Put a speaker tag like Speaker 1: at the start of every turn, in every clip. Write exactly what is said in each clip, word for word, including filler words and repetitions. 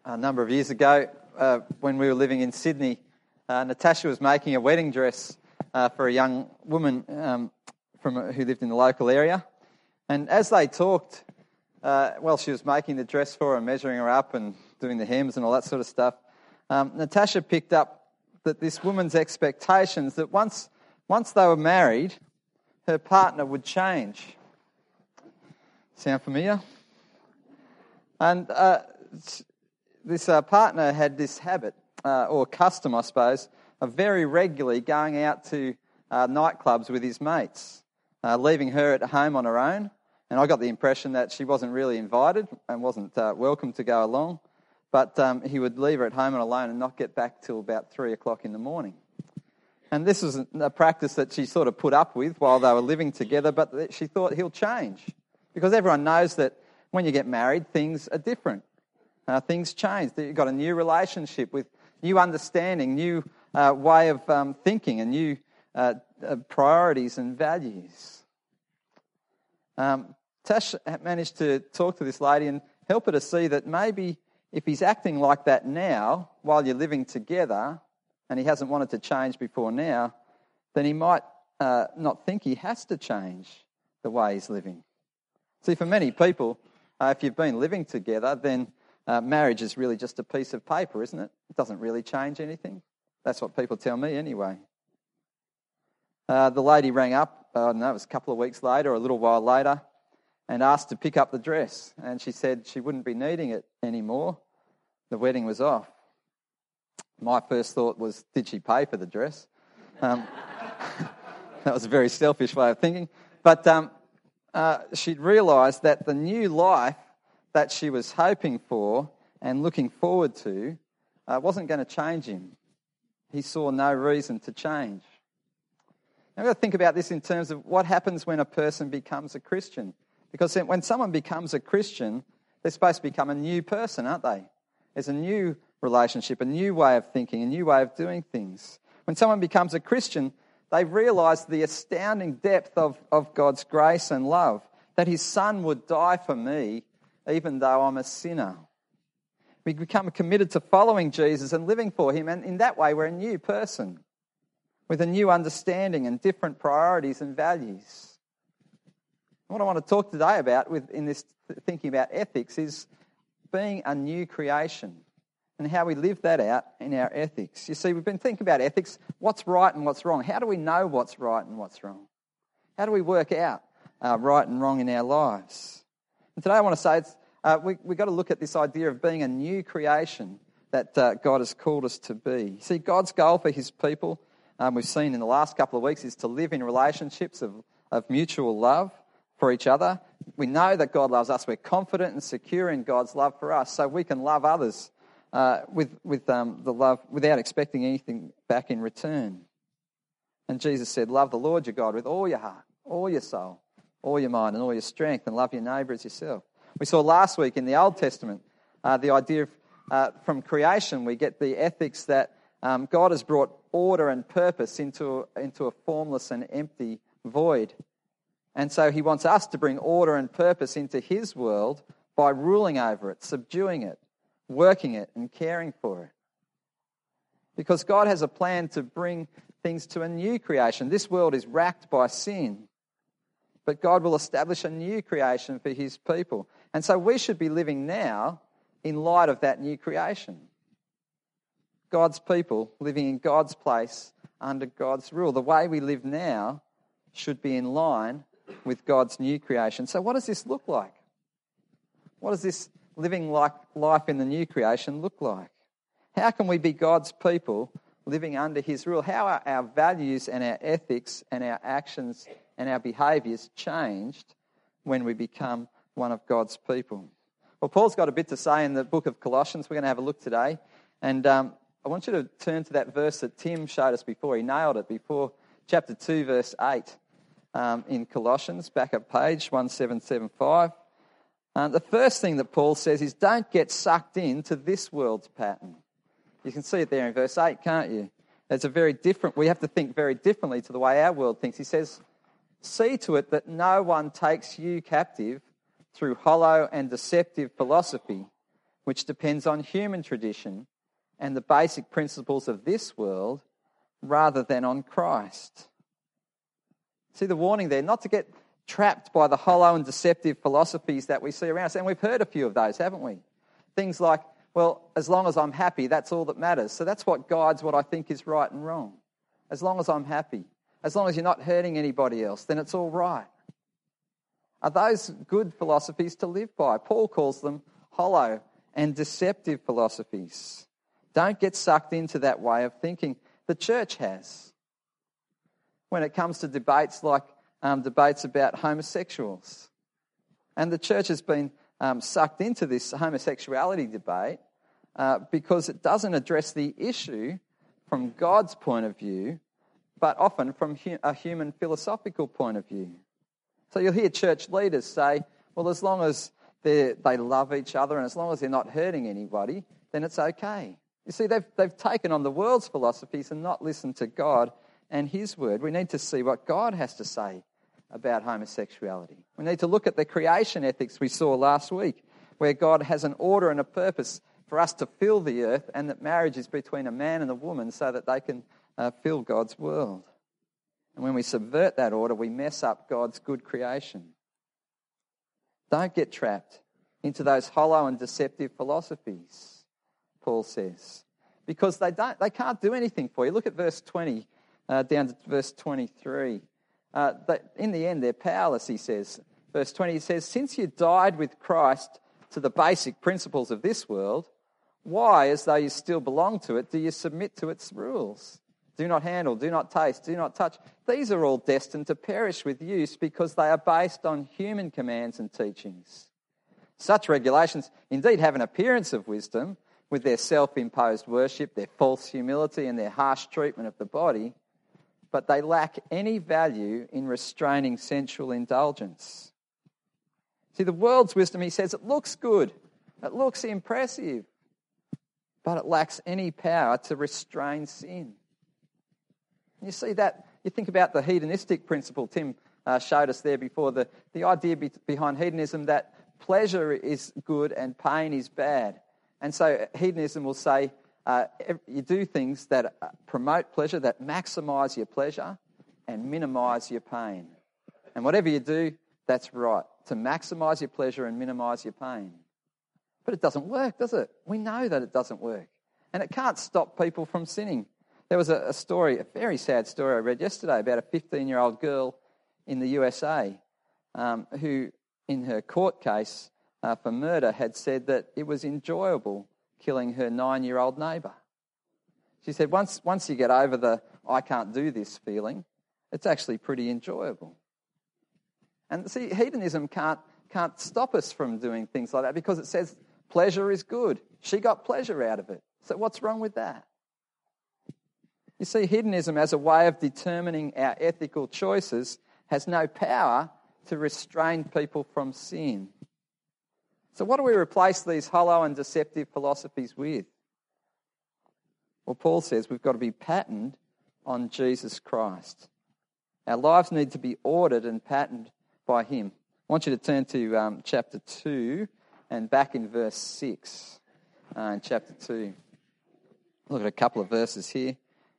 Speaker 1: A number of years ago, uh, when we were living in Sydney, uh, Natasha was making a wedding dress uh, for a young woman um, from who lived in the local area. And as they talked, uh, well, she was making the dress for her and measuring her up and doing the hems and all that sort of stuff. Um, Natasha picked up that this woman's expectations that once once they were married, her partner would change. Sound familiar? And uh, this uh, partner had this habit, uh, or custom, I suppose, of very regularly going out to uh, nightclubs with his mates, uh, leaving her at home on her own. And I got the impression that she wasn't really invited and wasn't uh, welcome to go along. But um, he would leave her at home and alone and not get back till about three o'clock in the morning. And this was a practice that she sort of put up with while they were living together, but she thought he'll change. Because everyone knows that when you get married, things are different. Uh, things change. You've got a new relationship with new understanding, new uh, way of um, thinking and new uh, uh, priorities and values. Um, Tash managed to talk to this lady and help her to see that maybe if he's acting like that now while you're living together and he hasn't wanted to change before now, then he might uh, not think he has to change the way he's living. See, for many people, uh, if you've been living together, then uh, marriage is really just a piece of paper, isn't it? It doesn't really change anything. That's what people tell me anyway. Uh, the lady rang up, uh, I don't know, it was a couple of weeks later or a little while later, and asked to pick up the dress. And she said she wouldn't be needing it anymore. The wedding was off. My first thought was, did she pay for the dress? Um, that was a very selfish way of thinking. But um, uh, she'd realised that the new life that she was hoping for and looking forward to uh, wasn't going to change him. He saw no reason to change. Now we've got to think about this in terms of what happens when a person becomes a Christian. Because when someone becomes a Christian, they're supposed to become a new person, aren't they? There's a new relationship, a new way of thinking, a new way of doing things. When someone becomes a Christian, they realise the astounding depth of, of God's grace and love, that his Son would die for me even though I'm a sinner. We become committed to following Jesus and living for him, and in that way we're a new person with a new understanding and different priorities and values. What I want to talk today about with in this thinking about ethics is being a new creation and how we live that out in our ethics. You see, we've been thinking about ethics, what's right and what's wrong. How do we know what's right and what's wrong? How do we work out uh, right and wrong in our lives? And today I want to say it's, uh, we, we've got to look at this idea of being a new creation that uh, God has called us to be. See, God's goal for his people, um, we've seen in the last couple of weeks, is to live in relationships of, of mutual love for each other. We know that God loves us. We're confident and secure in God's love for us, so we can love others uh, with with um, the love without expecting anything back in return. And Jesus said, "Love the Lord your God with all your heart, all your soul, all your mind, and all your strength, and love your neighbour as yourself." We saw last week in the Old Testament uh, the idea of uh, from creation we get the ethics that um, God has brought order and purpose into into a formless and empty void. And so he wants us to bring order and purpose into his world by ruling over it, subduing it, working it and caring for it. Because God has a plan to bring things to a new creation. This world is racked by sin, but God will establish a new creation for his people. And so we should be living now in light of that new creation. God's people living in God's place under God's rule. The way we live now should be in line with God's new creation. So what does this look like? What does this living like life in the new creation look like? How can we be God's people living under his rule? How are our values and our ethics and our actions and our behaviours changed when we become one of God's people? Well, Paul's got a bit to say in the book of Colossians. We're going to have a look today. And um, I want you to turn to that verse that Tim showed us before. He nailed it before, chapter two, verse eight. Um, in Colossians, back up page one seven seven five. Um, the first thing that Paul says is don't get sucked into this world's pattern. You can see it there in verse eight, can't you? It's a very different, we have to think very differently to the way our world thinks. He says, see to it that no one takes you captive through hollow and deceptive philosophy, which depends on human tradition and the basic principles of this world rather than on Christ. See the warning there, not to get trapped by the hollow and deceptive philosophies that we see around us. And we've heard a few of those, haven't we? Things like, well, as long as I'm happy, that's all that matters. So that's what guides what I think is right and wrong. As long as I'm happy, as long as you're not hurting anybody else, then it's all right. Are those good philosophies to live by? Paul calls them hollow and deceptive philosophies. Don't get sucked into that way of thinking. The church has. When it comes to debates like um, debates about homosexuals. And the church has been um, sucked into this homosexuality debate uh, because it doesn't address the issue from God's point of view, but often from hu- a human philosophical point of view. So you'll hear church leaders say, well, as long as they love each other and as long as they're not hurting anybody, then it's okay. You see, they've, they've taken on the world's philosophies and not listened to God and his word. We need to see what God has to say about homosexuality. We need to look at the creation ethics we saw last week, where God has an order and a purpose for us to fill the earth, and that marriage is between a man and a woman so that they can uh, fill God's world. And when we subvert that order, we mess up God's good creation. Don't get trapped into those hollow and deceptive philosophies, Paul says, because they don't, they can't do anything for you. Look at verse twenty uh, down to verse twenty-three. Uh, that in the end, they're powerless, he says. Verse twenty, he says, since you died with Christ to the basic principles of this world, why, as though you still belong to it, do you submit to its rules? Do not handle, do not taste, do not touch. These are all destined to perish with use because they are based on human commands and teachings. Such regulations indeed have an appearance of wisdom with their self-imposed worship, their false humility and their harsh treatment of the body, but they lack any value in restraining sensual indulgence. See, the world's wisdom, he says, it looks good, it looks impressive, but it lacks any power to restrain sin. You see that, you think about the hedonistic principle Tim uh, showed us there before, the, the idea be, behind hedonism that pleasure is good and pain is bad. And so hedonism will say, Uh, you do things that promote pleasure, that maximise your pleasure and minimise your pain. And whatever you do, that's right, to maximise your pleasure and minimise your pain. But it doesn't work, does it? We know that it doesn't work. And it can't stop people from sinning. There was a, a story, a very sad story I read yesterday about a fifteen-year-old girl in the U S A um, who, in her court case uh, for murder, had said that it was enjoyable killing her nine-year-old neighbour. She said, once once you get over the I can't do this feeling, it's actually pretty enjoyable. And see, hedonism can't can't stop us from doing things like that because it says pleasure is good. She got pleasure out of it. So what's wrong with that? You see, hedonism as a way of determining our ethical choices has no power to restrain people from sin. So what do we replace these hollow and deceptive philosophies with? Well, Paul says we've got to be patterned on Jesus Christ. Our lives need to be ordered and patterned by him. I want you to turn to um, chapter two and back in verse six. Uh, in chapter two. Look at a couple of verses here.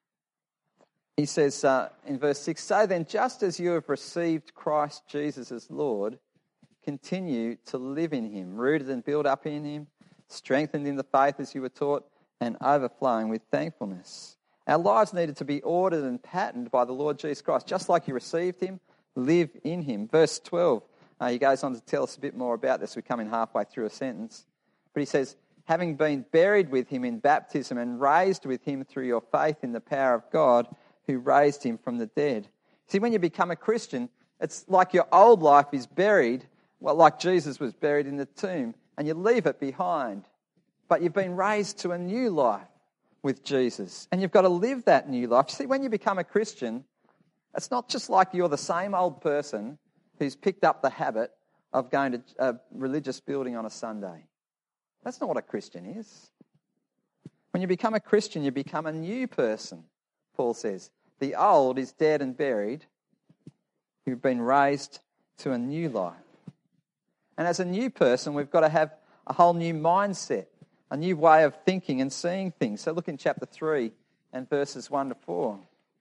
Speaker 1: He says uh, in verse six, so then just as you have received Christ Jesus as Lord, continue to live in him, rooted and built up in him, strengthened in the faith as you were taught, and overflowing with thankfulness. Our lives needed to be ordered and patterned by the Lord Jesus Christ. Just like you received him, live in him. Verse twelve, uh, he goes on to tell us a bit more about this. We're coming halfway through a sentence. But he says, having been buried with him in baptism and raised with him through your faith in the power of God who raised him from the dead. See, when you become a Christian, it's like your old life is buried, well, like Jesus was buried in the tomb, and you leave it behind. But you've been raised to a new life with Jesus, and you've got to live that new life. See, when you become a Christian, it's not just like you're the same old person who's picked up the habit of going to a religious building on a Sunday. That's not what a Christian is. When you become a Christian, you become a new person, Paul says. The old is dead and buried. You've been raised to a new life. And as a new person, we've got to have a whole new mindset. a new way of thinking and seeing things. So look in chapter three and verses one to four.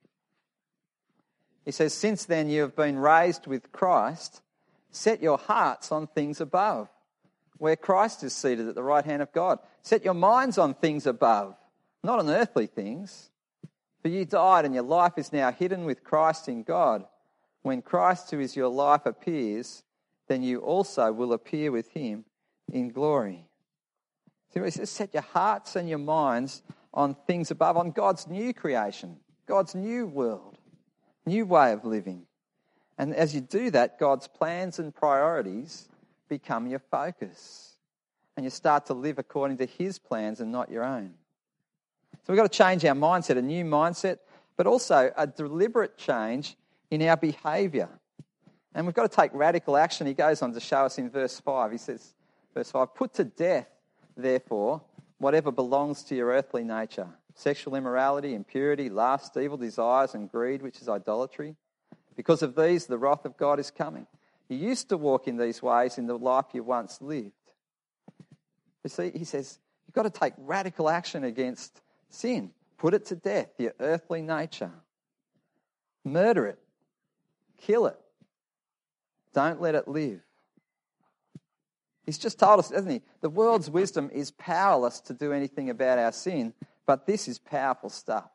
Speaker 1: He says, "Since then you have been raised with Christ, set your hearts on things above, where Christ is seated at the right hand of God. Set your minds on things above, not on earthly things. For you died, and your life is now hidden with Christ in God. When Christ, who is your life, appears, then you also will appear with him in glory." So he says, set your hearts and your minds on things above, on God's new creation, God's new world, new way of living. And as you do that, God's plans and priorities become your focus. And you start to live according to his plans and not your own. So we've got to change our mindset, a new mindset, but also a deliberate change in our behaviour. And we've got to take radical action. He goes on to show us in verse five. He says, verse five, "Put to death, therefore, whatever belongs to your earthly nature, sexual immorality, impurity, lust, evil desires, and greed, which is idolatry. Because of these, the wrath of God is coming. You used to walk in these ways in the life you once lived." You see, he says, you've got to take radical action against sin. Put it to death, your earthly nature. Murder it. Kill it. Don't let it live. He's just told us, hasn't he? The world's wisdom is powerless to do anything about our sin, but this is powerful stuff.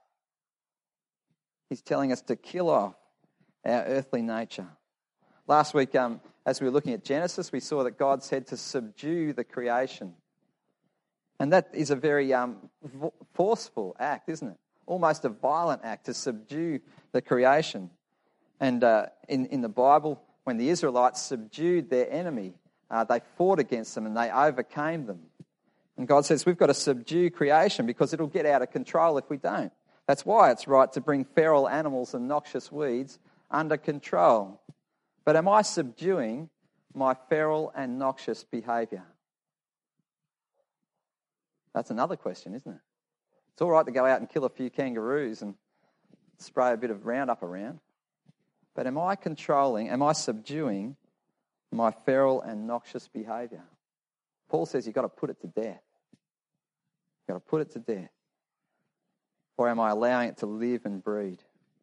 Speaker 1: He's telling us to kill off our earthly nature. Last week, um, as we were looking at Genesis, we saw that God said to subdue the creation. And that is a very um, forceful act, isn't it? Almost a violent act to subdue the creation. And uh, in, in the Bible, when the Israelites subdued their enemy, uh, they fought against them and they overcame them. And God says we've got to subdue creation because it'll get out of control if we don't. That's why it's right to bring feral animals and noxious weeds under control. But am I subduing my feral and noxious behaviour? That's another question, isn't it? It's all right to go out and kill a few kangaroos and spray a bit of Roundup around. But am I controlling, am I subduing my feral and noxious behaviour? Paul says you've got to put it to death. You've got to put it to death. Or am I allowing it to live and breed?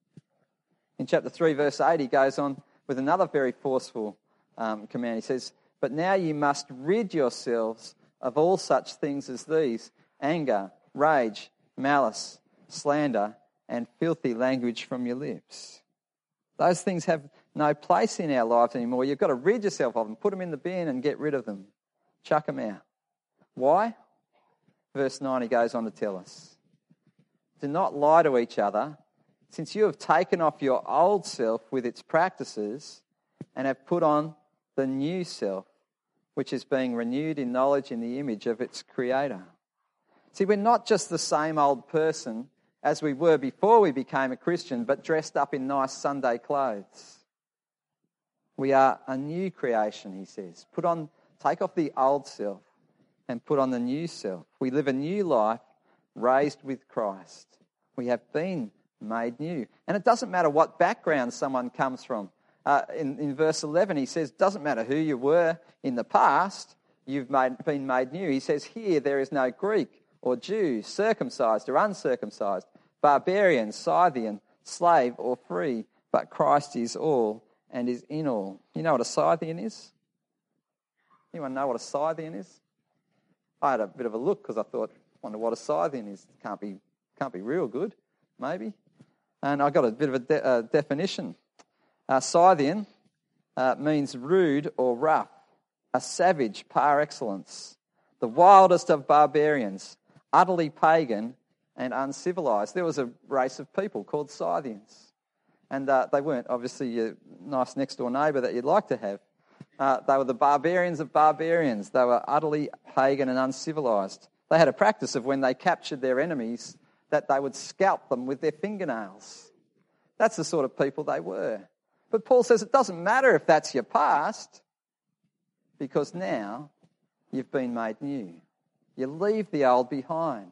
Speaker 1: In chapter three, verse eight, he goes on with another very forceful um, command. He says, "But now you must rid yourselves of all such things as these: anger, rage, malice, slander, and filthy language from your lips." Those things have no place in our lives anymore. You've got to rid yourself of them, put them in the bin and get rid of them. Chuck them out. Why? Verse nine, he goes on to tell us, "Do not lie to each other, since you have taken off your old self with its practices and have put on the new self, which is being renewed in knowledge in the image of its creator." See, we're not just the same old person as we were before we became a Christian, but dressed up in nice Sunday clothes. We are a new creation, he says. Put on, take off the old self and put on the new self. We live a new life raised with Christ. We have been made new. And it doesn't matter what background someone comes from. Uh, in, in verse eleven, he says, it doesn't matter who you were in the past, you've made, been made new. He says here there is no Greek or Jew, circumcised or uncircumcised, barbarian, Scythian, slave or free, but Christ is all and is in all. You know what a Scythian is? Anyone know what a Scythian is? I had a bit of a look because I thought, I wonder what a Scythian is. Can't be, can't be real good, maybe. And I got a bit of a de- uh, definition. Uh, Scythian uh, means rude or rough, a savage par excellence, the wildest of barbarians, utterly pagan and uncivilized. There was a race of people called Scythians. And uh, they weren't obviously your nice next door neighbour that you'd like to have. Uh, they were the barbarians of barbarians. They were utterly pagan and uncivilized. They had a practice of when they captured their enemies that they would scalp them with their fingernails. That's the sort of people they were. But Paul says it doesn't matter if that's your past, because now you've been made new. You leave the old behind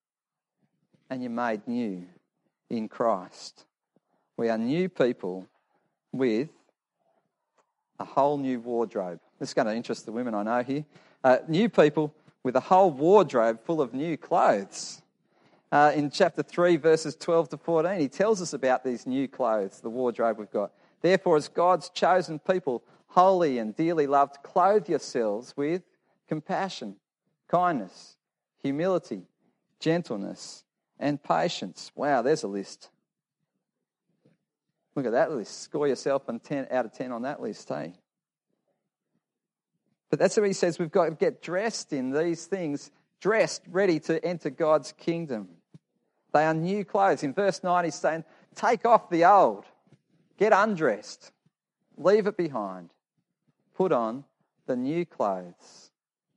Speaker 1: and you're made new in Christ. We are new people with a whole new wardrobe. This is going to interest the women I know here. Uh, new people with a whole wardrobe full of new clothes. Uh, in chapter three, verses twelve to fourteen, he tells us about these new clothes, the wardrobe we've got. Therefore, as God's chosen people, holy and dearly loved, clothe yourselves with compassion, kindness, humility, gentleness, and patience. Wow, there's a list. Look at that list. Score yourself a ten out of ten on that list, hey? But that's what he says. We've got to get dressed in these things, dressed, ready to enter God's kingdom. They are new clothes. In verse nine, he's saying, take off the old. Get undressed. Leave it behind. Put on the new clothes.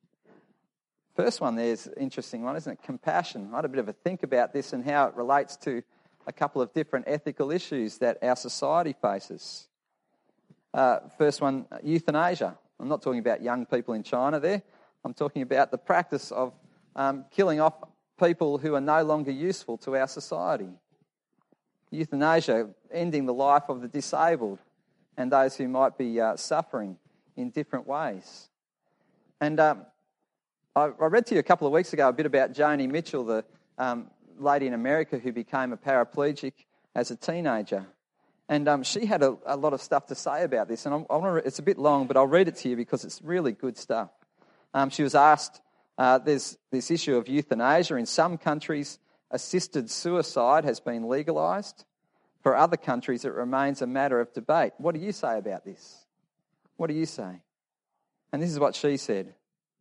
Speaker 1: First one there is an interesting one, isn't it? Compassion. I had a bit of a think about this and how it relates to a couple of different ethical issues that our society faces. Uh, first one, euthanasia. I'm not talking about young people in China there. I'm talking about the practice of um, killing off people who are no longer useful to our society. Euthanasia, ending the life of the disabled and those who might be uh, suffering in different ways. And um, I, I read to you a couple of weeks ago a bit about Joni Mitchell, the um, lady in America who became a paraplegic as a teenager. And um, she had a, a lot of stuff to say about this. And I'm, I wanna, it's a bit long, but I'll read it to you because it's really good stuff. Um, she was asked, uh, there's this issue of euthanasia. In some countries, assisted suicide has been legalised. For other countries, it remains a matter of debate. What do you say about this? What do you say? And this is what she said.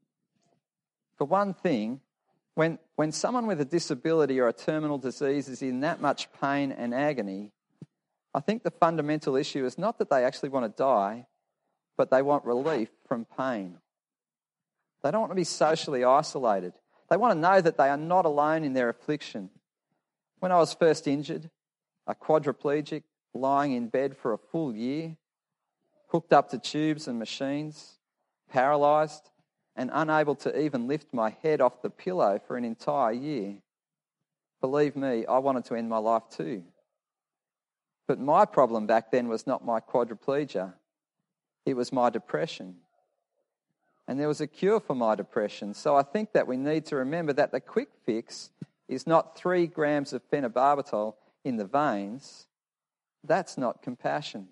Speaker 1: For one thing, when, when someone with a disability or a terminal disease is in that much pain and agony, I think the fundamental issue is not that they actually want to die, but they want relief from pain. They don't want to be socially isolated. They want to know that they are not alone in their affliction. When I was first injured, a quadriplegic, lying in bed for a full year, hooked up to tubes and machines, paralysed, and unable to even lift my head off the pillow for an entire year. Believe me, I wanted to end my life too. But my problem back then was not my quadriplegia. It was my depression. And there was a cure for my depression. So I think that we need to remember that the quick fix is not three grams of phenobarbital in the veins. That's not compassion.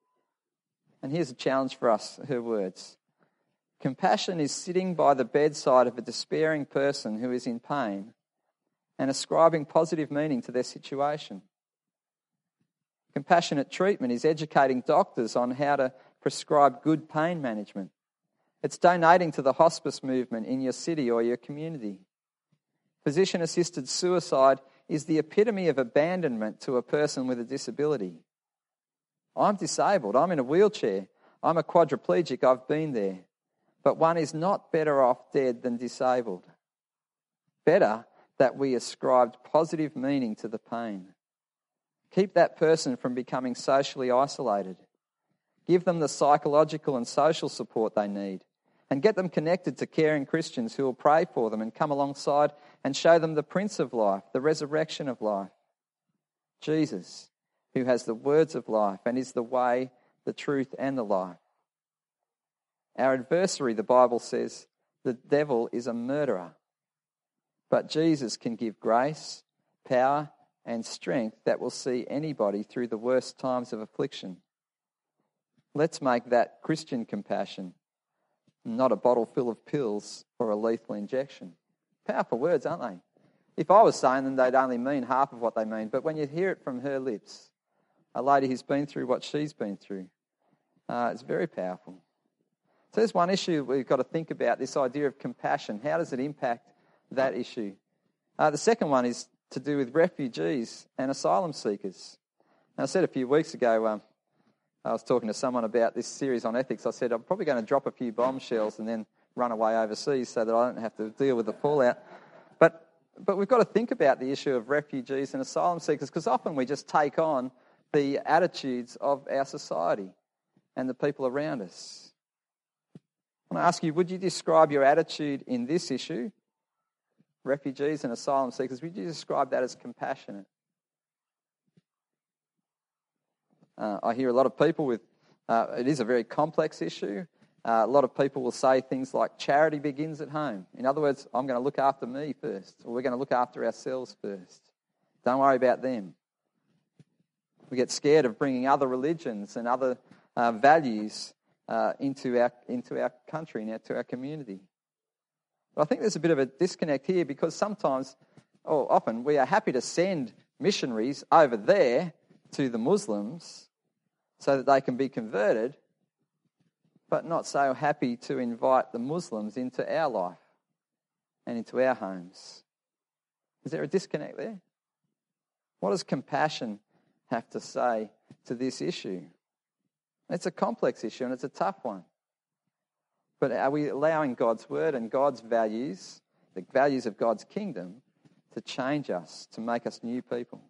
Speaker 1: And here's a challenge for us, her words. Compassion is sitting by the bedside of a despairing person who is in pain and ascribing positive meaning to their situation. Compassionate treatment is educating doctors on how to prescribe good pain management. It's donating to the hospice movement in your city or your community. Physician-assisted suicide is the epitome of abandonment to a person with a disability. I'm disabled. I'm in a wheelchair. I'm a quadriplegic. I've been there. But one is not better off dead than disabled. Better that we ascribed positive meaning to the pain. Keep that person from becoming socially isolated. Give them the psychological and social support they need. And get them connected to caring Christians who will pray for them and come alongside and show them the Prince of Life, the resurrection of life. Jesus, who has the words of life and is the way, the truth and the life. Our adversary, the Bible says, the devil is a murderer. But Jesus can give grace, power and strength that will see anybody through the worst times of affliction. Let's make that Christian compassion, not a bottle full of pills or a lethal injection. Powerful words, aren't they? If I was saying them, they'd only mean half of what they mean. But when you hear it from her lips, a lady who's been through what she's been through, uh, it's very powerful. So there's one issue we've got to think about, this idea of compassion. How does it impact that issue? Uh, the second one is to do with refugees and asylum seekers. Now, I said a few weeks ago, um, I was talking to someone about this series on ethics. I said, I'm probably going to drop a few bombshells and then run away overseas so that I don't have to deal with the fallout. But but we've got to think about the issue of refugees and asylum seekers, because often we just take on the attitudes of our society and the people around us. I want to ask you, would you describe your attitude in this issue, refugees and asylum seekers, would you describe that as compassionate? Uh, I hear a lot of people with, uh, it is a very complex issue, Uh, a lot of people will say things like charity begins at home. In other words, I'm going to look after me first, or we're going to look after ourselves first. Don't worry about them. We get scared of bringing other religions and other uh, values uh, into our into our country and into our community. But I think there's a bit of a disconnect here, because sometimes, or often, we are happy to send missionaries over there to the Muslims so that they can be converted, but not so happy to invite the Muslims into our life and into our homes. Is there a disconnect there? What does compassion have to say to this issue? It's a complex issue and it's a tough one. But are we allowing God's word and God's values, the values of God's kingdom, to change us, to make us new people?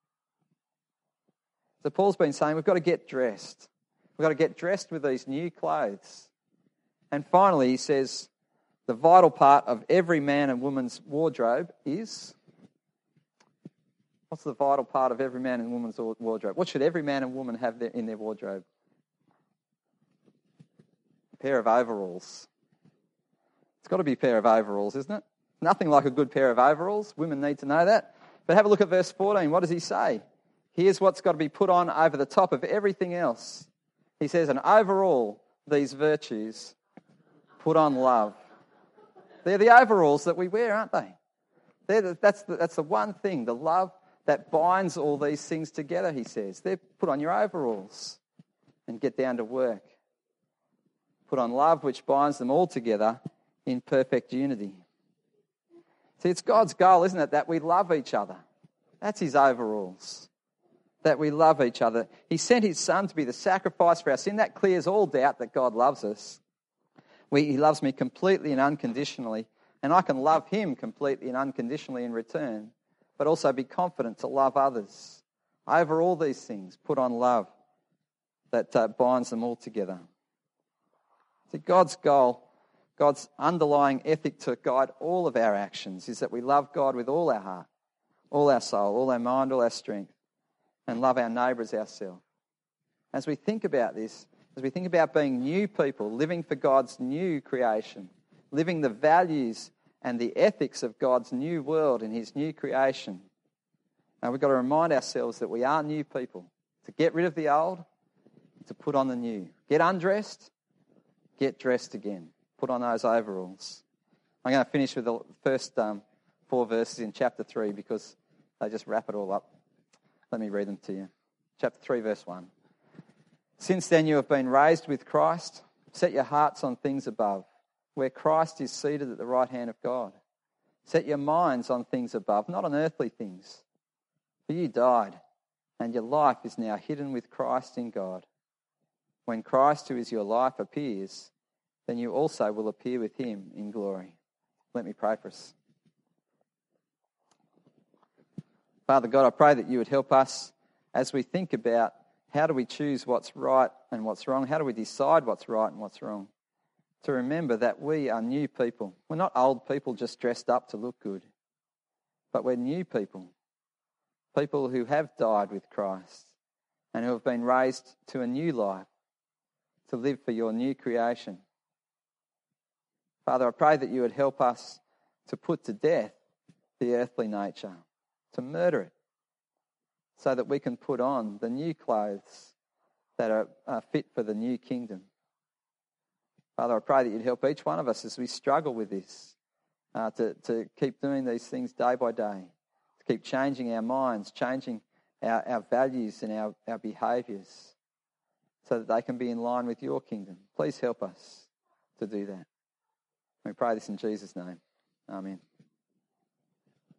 Speaker 1: So Paul's been saying we've got to get dressed. We've got to get dressed with these new clothes. And finally, he says, the vital part of every man and woman's wardrobe is... What's the vital part of every man and woman's wardrobe? What should every man and woman have in their wardrobe? A pair of overalls. It's got to be a pair of overalls, isn't it? Nothing like a good pair of overalls. Women need to know that. But have a look at verse fourteen. What does he say? Here's what's got to be put on over the top of everything else. He says, and over all these virtues, put on love. They're the overalls that we wear, aren't they? They're the, that's, the, that's the one thing, the love that binds all these things together, he says. They're put on your overalls and get down to work. Put on love, which binds them all together in perfect unity. See, it's God's goal, isn't it, that we love each other. That's his overalls, that we love each other. He sent his son to be the sacrifice for our sin. That clears all doubt that God loves us. We, he loves me completely and unconditionally, and I can love him completely and unconditionally in return, but also be confident to love others. Over all these things, put on love that uh, binds them all together. See, God's goal, God's underlying ethic to guide all of our actions is that we love God with all our heart, all our soul, all our mind, all our strength, and love our neighbour as ourselves. As we think about this, as we think about being new people, living for God's new creation, living the values and the ethics of God's new world and his new creation. Now we've got to remind ourselves that we are new people. To get rid of the old, to put on the new. Get undressed, get dressed again. Put on those overalls. I'm going to finish with the first um, four verses in chapter three because they just wrap it all up. Let me read them to you. Chapter three, verse one. Since then you have been raised with Christ. Set your hearts on things above, where Christ is seated at the right hand of God. Set your minds on things above, not on earthly things. For you died, and your life is now hidden with Christ in God. When Christ, who is your life, appears, then you also will appear with him in glory. Let me pray for us. Father God, I pray that you would help us as we think about how do we choose what's right and what's wrong, how do we decide what's right and what's wrong, to remember that we are new people. We're not old people just dressed up to look good, but we're new people, people who have died with Christ and who have been raised to a new life, to live for your new creation. Father, I pray that you would help us to put to death the earthly nature, to murder it, so that we can put on the new clothes that are, are fit for the new kingdom. Father, I pray that you'd help each one of us as we struggle with this, uh, to, to keep doing these things day by day, to keep changing our minds, changing our, our values and our, our behaviours so that they can be in line with your kingdom. Please help us to do that. We pray this in Jesus' name. Amen.